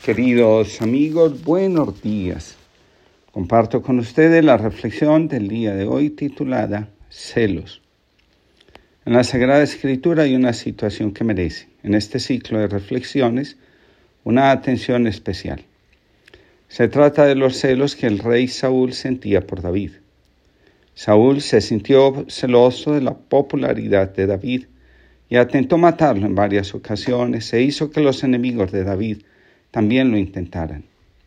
Queridos amigos, buenos días. Comparto con ustedes la reflexión del día de hoy titulada Celos. En la Sagrada Escritura hay una situación que merece, en este ciclo de reflexiones, una atención especial. Se trata de los celos que el rey Saúl sentía por David. Saúl se sintió celoso de la popularidad de David y atentó matarlo en varias ocasiones e hizo que los enemigos de David también lo intentaran.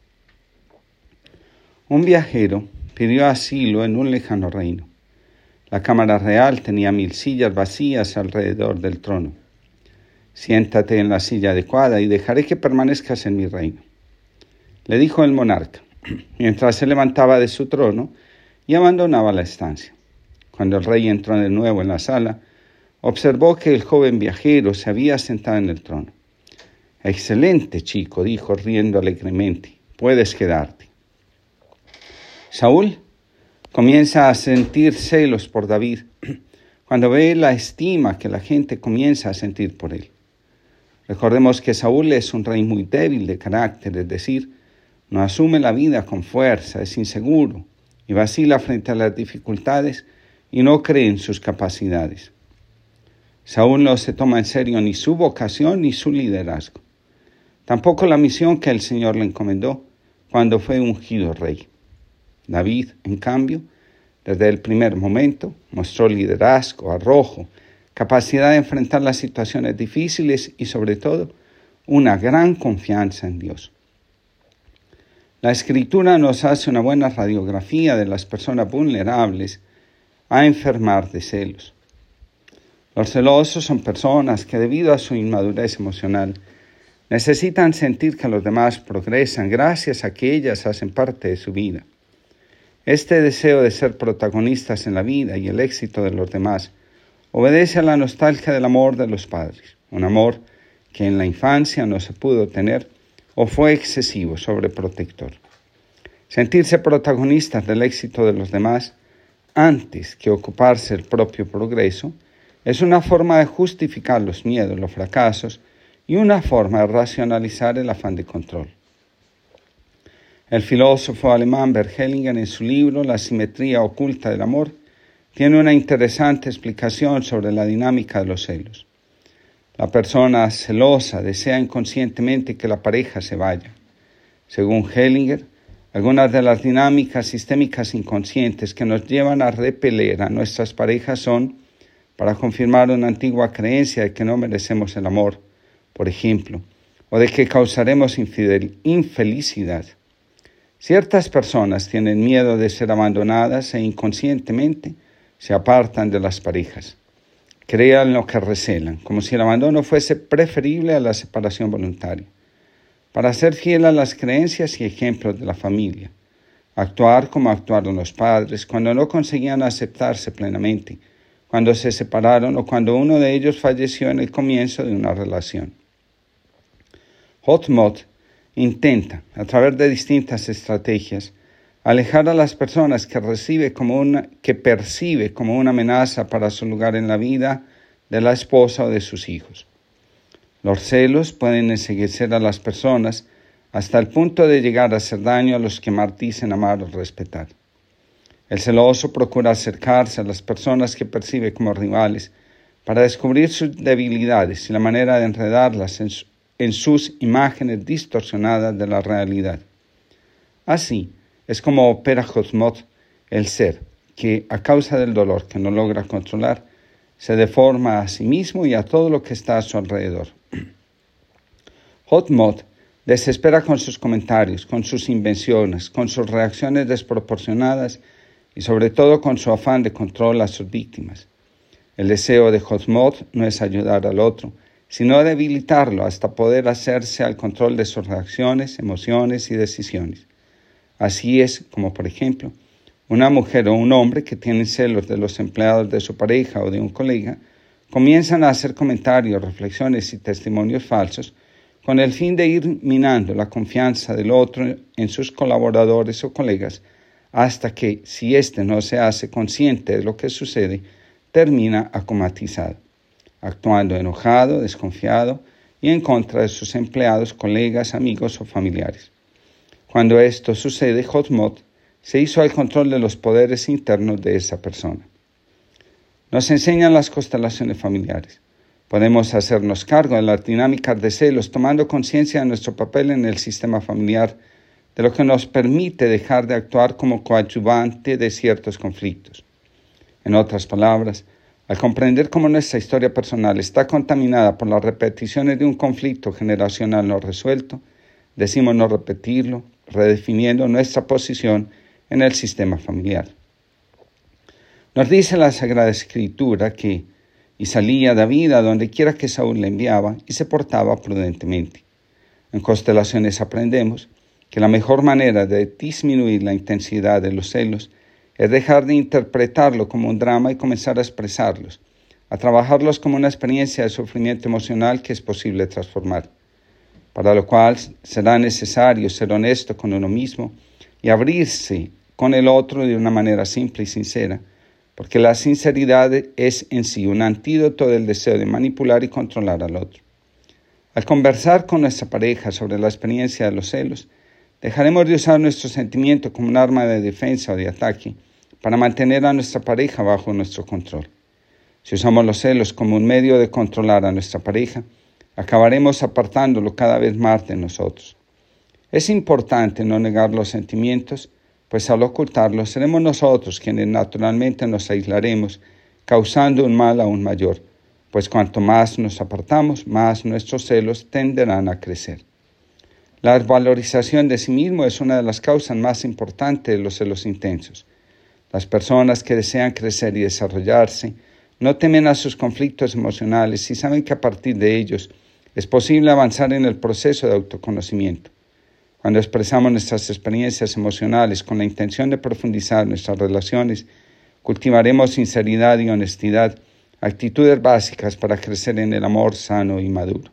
Un viajero pidió asilo en un lejano reino. La cámara real tenía 1000 sillas vacías alrededor del trono. Siéntate en la silla adecuada y dejaré que permanezcas en mi reino, le dijo el monarca, mientras se levantaba de su trono y abandonaba la estancia. Cuando el rey entró de nuevo en la sala, observó que el joven viajero se había sentado en el trono. «Excelente, chico», dijo riendo alegremente. «Puedes quedarte». Saúl comienza a sentir celos por David cuando ve la estima que la gente comienza a sentir por él. Recordemos que Saúl es un rey muy débil de carácter, es decir, no asume la vida con fuerza, es inseguro y vacila frente a las dificultades y no cree en sus capacidades. Saúl no se toma en serio ni su vocación ni su liderazgo. Tampoco la misión que el Señor le encomendó cuando fue ungido rey. David, en cambio, desde el primer momento, mostró liderazgo, arrojo, capacidad de enfrentar las situaciones difíciles y, sobre todo, una gran confianza en Dios. La Escritura nos hace una buena radiografía de las personas vulnerables a enfermar de celos. Los celosos son personas que, debido a su inmadurez emocional, necesitan sentir que los demás progresan gracias a que ellas hacen parte de su vida. Este deseo de ser protagonistas en la vida y el éxito de los demás obedece a la nostalgia del amor de los padres, un amor que en la infancia no se pudo tener o fue excesivo, sobreprotector. Sentirse protagonistas del éxito de los demás antes que ocuparse del propio progreso es una forma de justificar los miedos, los fracasos y una forma de racionalizar el afán de control. El filósofo alemán Bert Hellinger, en su libro La simetría oculta del amor, tiene una interesante explicación sobre la dinámica de los celos. La persona celosa desea inconscientemente que la pareja se vaya. Según Hellinger, algunas de las dinámicas sistémicas inconscientes que nos llevan a repeler a nuestras parejas son para confirmar una antigua creencia de que no merecemos el amor, por ejemplo, o de que causaremos infelicidad. Ciertas personas tienen miedo de ser abandonadas e inconscientemente se apartan de las parejas. Crean lo que recelan, como si el abandono fuese preferible a la separación voluntaria. Para ser fiel a las creencias y ejemplos de la familia, actuar como actuaron los padres cuando no conseguían aceptarse plenamente, cuando se separaron o cuando uno de ellos falleció en el comienzo de una relación. Hotmot intenta, a través de distintas estrategias, alejar a las personas que percibe como una amenaza para su lugar en la vida de la esposa o de sus hijos. Los celos pueden enceguecer a las personas hasta el punto de llegar a hacer daño a los que más dicen amar o respetar. El celoso procura acercarse a las personas que percibe como rivales para descubrir sus debilidades y la manera de enredarlas en sus imágenes distorsionadas de la realidad. Así es como opera Hotmot, el ser, que a causa del dolor que no logra controlar, se deforma a sí mismo y a todo lo que está a su alrededor. Hotmot desespera con sus comentarios, con sus invenciones, con sus reacciones desproporcionadas y sobre todo con su afán de control a sus víctimas. El deseo de Hotmot no es ayudar al otro, sino debilitarlo hasta poder hacerse al control de sus reacciones, emociones y decisiones. Así es como, por ejemplo, una mujer o un hombre que tienen celos de los empleados de su pareja o de un colega, comienzan a hacer comentarios, reflexiones y testimonios falsos con el fin de ir minando la confianza del otro en sus colaboradores o colegas, hasta que, si éste no se hace consciente de lo que sucede, termina acomatizado, actuando enojado, desconfiado y en contra de sus empleados, colegas, amigos o familiares. Cuando esto sucede, Josmot se hizo al control de los poderes internos de esa persona. Nos enseñan las constelaciones familiares. Podemos hacernos cargo de las dinámicas de celos, tomando conciencia de nuestro papel en el sistema familiar, de lo que nos permite dejar de actuar como coadyuvante de ciertos conflictos. En otras palabras, al comprender cómo nuestra historia personal está contaminada por las repeticiones de un conflicto generacional no resuelto, decimos no repetirlo, redefiniendo nuestra posición en el sistema familiar. Nos dice la Sagrada Escritura que y salía David a donde quiera que Saúl le enviaba y se portaba prudentemente. En constelaciones aprendemos que la mejor manera de disminuir la intensidad de los celos es dejar de interpretarlo como un drama y comenzar a expresarlos, a trabajarlos como una experiencia de sufrimiento emocional que es posible transformar, para lo cual será necesario ser honesto con uno mismo y abrirse con el otro de una manera simple y sincera, porque la sinceridad es en sí un antídoto del deseo de manipular y controlar al otro. Al conversar con nuestra pareja sobre la experiencia de los celos, dejaremos de usar nuestro sentimiento como un arma de defensa o de ataque para mantener a nuestra pareja bajo nuestro control. Si usamos los celos como un medio de controlar a nuestra pareja, acabaremos apartándolo cada vez más de nosotros. Es importante no negar los sentimientos, pues al ocultarlos seremos nosotros quienes naturalmente nos aislaremos, causando un mal aún mayor, pues cuanto más nos apartamos, más nuestros celos tenderán a crecer. La valorización de sí mismo es una de las causas más importantes de los celos intensos. Las personas que desean crecer y desarrollarse no temen a sus conflictos emocionales y saben que a partir de ellos es posible avanzar en el proceso de autoconocimiento. Cuando expresamos nuestras experiencias emocionales con la intención de profundizar nuestras relaciones, cultivaremos sinceridad y honestidad, actitudes básicas para crecer en el amor sano y maduro.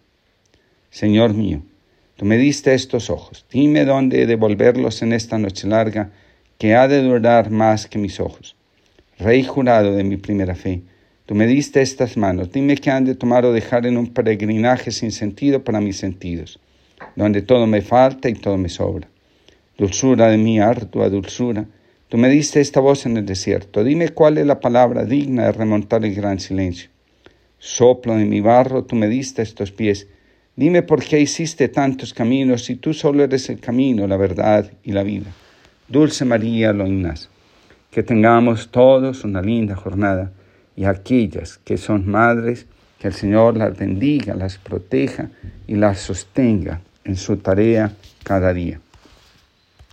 Señor mío, tú me diste estos ojos, dime dónde he de volverlos en esta noche larga, que ha de durar más que mis ojos. Rey jurado de mi primera fe, tú me diste estas manos, dime qué han de tomar o dejar en un peregrinaje sin sentido para mis sentidos, donde todo me falta y todo me sobra. Dulzura de mi ardua dulzura, tú me diste esta voz en el desierto, dime cuál es la palabra digna de remontar el gran silencio. Soplo de mi barro, tú me diste estos pies, dime por qué hiciste tantos caminos si tú solo eres el camino, la verdad y la vida. Dulce María Loinaz, que tengamos todos una linda jornada y aquellas que son madres, que el Señor las bendiga, las proteja y las sostenga en su tarea cada día.